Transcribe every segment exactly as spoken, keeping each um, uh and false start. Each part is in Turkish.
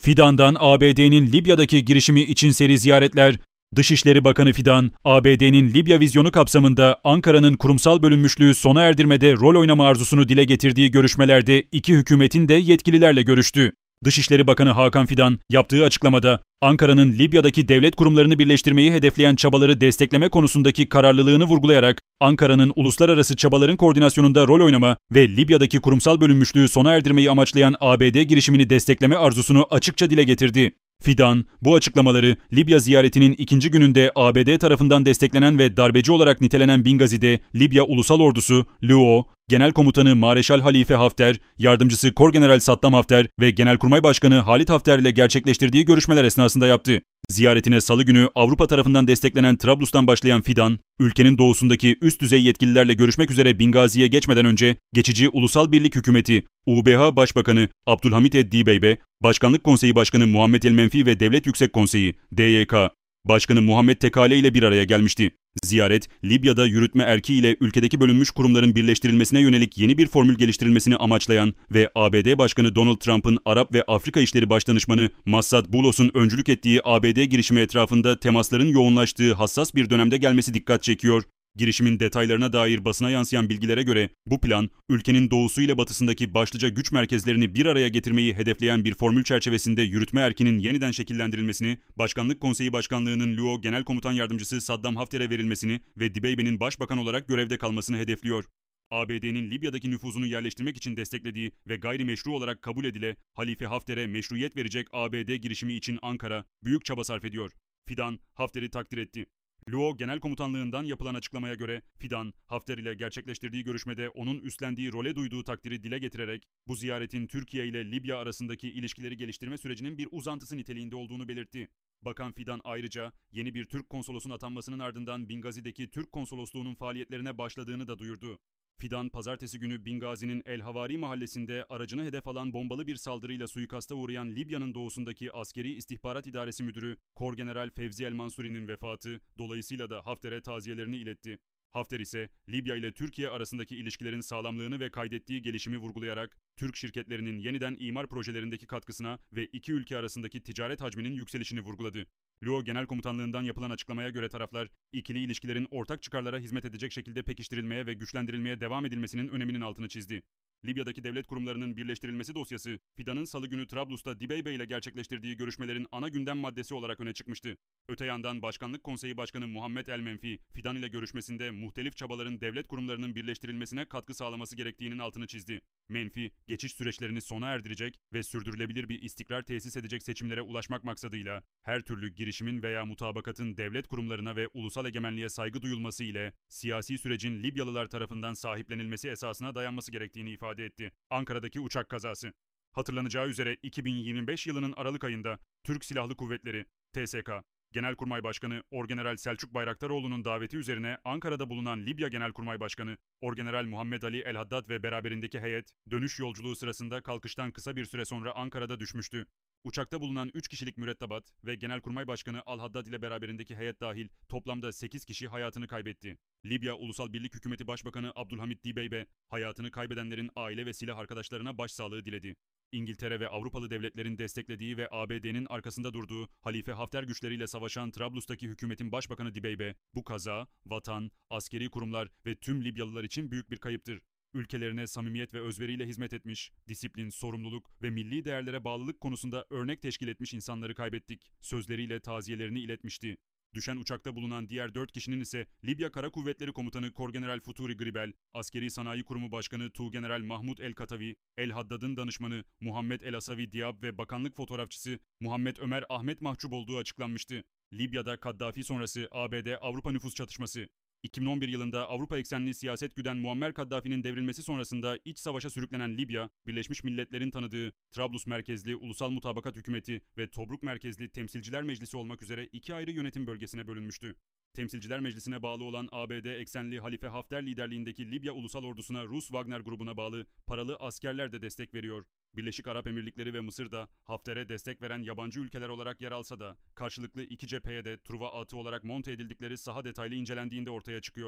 Fidan'dan A B D'nin Libya'daki girişimi için seri ziyaretler. Dışişleri Bakanı Fidan, A B D'nin Libya vizyonu kapsamında Ankara'nın kurumsal bölünmüşlüğü sona erdirmede rol oynama arzusunu dile getirdiği görüşmelerde iki hükümetin de yetkililerle görüştü. Dışişleri Bakanı Hakan Fidan yaptığı açıklamada Ankara'nın Libya'daki devlet kurumlarını birleştirmeyi hedefleyen çabaları destekleme konusundaki kararlılığını vurgulayarak Ankara'nın uluslararası çabaların koordinasyonunda rol oynama ve Libya'daki kurumsal bölünmüşlüğü sona erdirmeyi amaçlayan A B D girişimini destekleme arzusunu açıkça dile getirdi. Fidan, bu açıklamaları Libya ziyaretinin ikinci gününde A B D tarafından desteklenen ve darbeci olarak nitelenen Bingazi'de Libya Ulusal Ordusu, L U O, Genel Komutanı Mareşal Halife Hafter, Yardımcısı Korgeneral Saddam Hafter ve Genelkurmay Başkanı Halit Hafter ile gerçekleştirdiği görüşmeler esnasında yaptı. Ziyaretine salı günü Avrupa tarafından desteklenen Trablus'tan başlayan Fidan, ülkenin doğusundaki üst düzey yetkililerle görüşmek üzere Bingazi'ye geçmeden önce geçici Ulusal Birlik Hükümeti, U B H Başbakanı Abdülhamit Eddibeybe, Başkanlık Konseyi Başkanı Muhammed El Menfi ve Devlet Yüksek Konseyi, D Y K, Başkanı Muhammed Tekale ile bir araya gelmişti. Ziyaret, Libya'da yürütme erki ile ülkedeki bölünmüş kurumların birleştirilmesine yönelik yeni bir formül geliştirilmesini amaçlayan ve A B D Başkanı Donald Trump'ın Arap ve Afrika İşleri Başdanışmanı Massad Boulos'un öncülük ettiği A B D girişimi etrafında temasların yoğunlaştığı hassas bir dönemde gelmesi dikkat çekiyor. Girişimin detaylarına dair basına yansıyan bilgilere göre bu plan, ülkenin doğusu ile batısındaki başlıca güç merkezlerini bir araya getirmeyi hedefleyen bir formül çerçevesinde yürütme erkinin yeniden şekillendirilmesini, Başkanlık Konseyi Başkanlığı'nın L U O Genel Komutan Yardımcısı Saddam Hafter'e verilmesini ve Dibeybe'nin başbakan olarak görevde kalmasını hedefliyor. A B D'nin Libya'daki nüfuzunu yerleştirmek için desteklediği ve gayrimeşru olarak kabul edile Halife Hafter'e meşruiyet verecek A B D girişimi için Ankara büyük çaba sarf ediyor. Fidan, Hafter'i takdir etti. L U O Genel Komutanlığı'ndan yapılan açıklamaya göre Fidan, Hafter ile gerçekleştirdiği görüşmede onun üstlendiği role duyduğu takdiri dile getirerek bu ziyaretin Türkiye ile Libya arasındaki ilişkileri geliştirme sürecinin bir uzantısı niteliğinde olduğunu belirtti. Bakan Fidan ayrıca yeni bir Türk konsolosun atanmasının ardından Bingazi'deki Türk konsolosluğunun faaliyetlerine başladığını da duyurdu. Fidan, pazartesi günü Bingazi'nin El Havari mahallesinde aracını hedef alan bombalı bir saldırıyla suikasta uğrayan Libya'nın doğusundaki Askeri İstihbarat İdaresi Müdürü Korgeneral Fevzi El Mansuri'nin vefatı, dolayısıyla da Hafter'e taziyelerini iletti. Hafter ise Libya ile Türkiye arasındaki ilişkilerin sağlamlığını ve kaydettiği gelişimi vurgulayarak Türk şirketlerinin yeniden imar projelerindeki katkısına ve iki ülke arasındaki ticaret hacminin yükselişini vurguladı. L U O Genel Komutanlığı'ndan yapılan açıklamaya göre taraflar, ikili ilişkilerin ortak çıkarlara hizmet edecek şekilde pekiştirilmeye ve güçlendirilmeye devam edilmesinin öneminin altını çizdi. Libya'daki devlet kurumlarının birleştirilmesi dosyası, Fidan'ın salı günü Trablus'ta Dibeybe ile gerçekleştirdiği görüşmelerin ana gündem maddesi olarak öne çıkmıştı. Öte yandan Başkanlık Konseyi Başkanı Muhammed El Menfi, Fidan ile görüşmesinde muhtelif çabaların devlet kurumlarının birleştirilmesine katkı sağlaması gerektiğinin altını çizdi. Menfi, geçiş süreçlerini sona erdirecek ve sürdürülebilir bir istikrar tesis edecek seçimlere ulaşmak maksadıyla her türlü girişimin veya mutabakatın devlet kurumlarına ve ulusal egemenliğe saygı duyulması ile siyasi sürecin Libyalılar tarafından sahiplenilmesi esasına dayanması gerektiğini ifade etti. Ankara'daki uçak kazası. Hatırlanacağı üzere iki bin yirmi beş yılının Aralık ayında Türk Silahlı Kuvvetleri, T S K, Genelkurmay Başkanı Orgeneral Selçuk Bayraktaroğlu'nun daveti üzerine Ankara'da bulunan Libya Genelkurmay Başkanı Orgeneral Muhammed Ali El Haddad ve beraberindeki heyet, dönüş yolculuğu sırasında kalkıştan kısa bir süre sonra Ankara'da düşmüştü. Uçakta bulunan üç kişilik mürettebat ve Genelkurmay Başkanı Al Haddad ile beraberindeki heyet dahil toplamda sekiz kişi hayatını kaybetti. Libya Ulusal Birlik Hükümeti Başbakanı Abdülhamit Dibeybe, hayatını kaybedenlerin aile ve silah arkadaşlarına başsağlığı diledi. İngiltere ve Avrupalı devletlerin desteklediği ve A B D'nin arkasında durduğu Halife Hafter güçleriyle savaşan Trablus'taki hükümetin başbakanı Dibeybe, bu kaza, vatan, askeri kurumlar ve tüm Libyalılar için büyük bir kayıptır. Ülkelerine samimiyet ve özveriyle hizmet etmiş, disiplin, sorumluluk ve milli değerlere bağlılık konusunda örnek teşkil etmiş insanları kaybettik, sözleriyle taziyelerini iletmişti. Düşen uçakta bulunan diğer dört kişinin ise Libya Kara Kuvvetleri Komutanı Korgeneral Futuri Gribel, Askeri Sanayi Kurumu Başkanı Tuğgeneral Mahmud El Katavi, El Haddad'ın danışmanı Muhammed El Asavi Diab ve Bakanlık Fotoğrafçısı Muhammed Ömer Ahmet mahcup olduğu açıklanmıştı. Libya'da Kaddafi sonrası A B D-Avrupa nüfus çatışması. iki bin on bir yılında Avrupa eksenli siyaset güden Muammer Kaddafi'nin devrilmesi sonrasında iç savaşa sürüklenen Libya, Birleşmiş Milletler'in tanıdığı Trablus merkezli Ulusal Mutabakat Hükümeti ve Tobruk merkezli Temsilciler Meclisi olmak üzere iki ayrı yönetim bölgesine bölünmüştü. Temsilciler Meclisi'ne bağlı olan A B D eksenli Halife Hafter liderliğindeki Libya Ulusal Ordusu'na Rus Wagner grubuna bağlı paralı askerler de destek veriyor. Birleşik Arap Emirlikleri ve Mısır da Hafter'e destek veren yabancı ülkeler olarak yer alsa da karşılıklı iki cepheye de Truva atı olarak monte edildikleri saha detaylı incelendiğinde ortaya çıkıyor.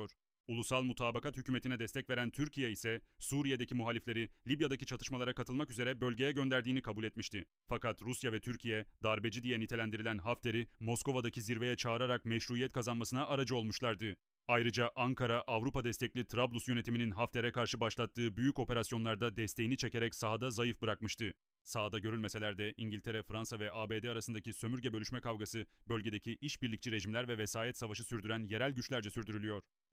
Ulusal Mutabakat Hükümeti'ne destek veren Türkiye ise Suriye'deki muhalifleri Libya'daki çatışmalara katılmak üzere bölgeye gönderdiğini kabul etmişti. Fakat Rusya ve Türkiye darbeci diye nitelendirilen Hafter'i Moskova'daki zirveye çağırarak meşruiyet kazanmasına aracı olmuşlardı. Ayrıca Ankara, Avrupa destekli Trablus yönetiminin Hafter'e karşı başlattığı büyük operasyonlarda desteğini çekerek sahada zayıf bırakmıştı. Sahada görülmeseler de İngiltere, Fransa ve A B D arasındaki sömürge bölüşme kavgası bölgedeki işbirlikçi rejimler ve vesayet savaşı sürdüren yerel güçlerce sürdürülüyor.